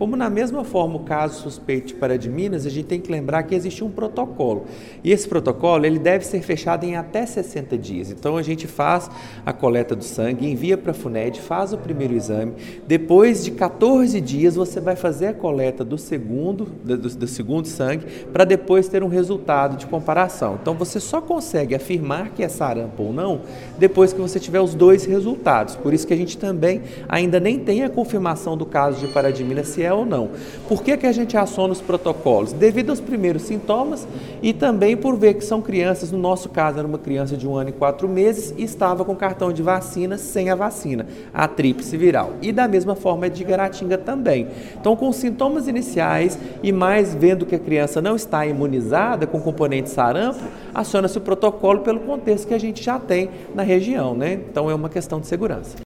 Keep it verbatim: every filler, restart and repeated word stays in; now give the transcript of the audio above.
Como na mesma forma o caso suspeito de paradiminas, a gente tem que lembrar que existe um protocolo. E esse protocolo ele deve ser fechado em até sessenta dias. Então a gente faz a coleta do sangue, envia para a FUNED, faz o primeiro exame. Depois de quatorze dias você vai fazer a coleta do segundo, do, do segundo sangue, para depois ter um resultado de comparação. Então você só consegue afirmar que é sarampo ou não depois que você tiver os dois resultados. Por isso que a gente também ainda nem tem a confirmação do caso de paradimina se é ou não. Por que que a gente aciona os protocolos? Devido aos primeiros sintomas e também por ver que são crianças, no nosso caso era uma criança de um ano e quatro meses e estava com cartão de vacina sem a vacina, a tríplice viral. E da mesma forma é de Guaratinga também. Então com sintomas iniciais e mais vendo que a criança não está imunizada com componente sarampo, aciona-se o protocolo pelo contexto que a gente já tem na região, né? Então é uma questão de segurança.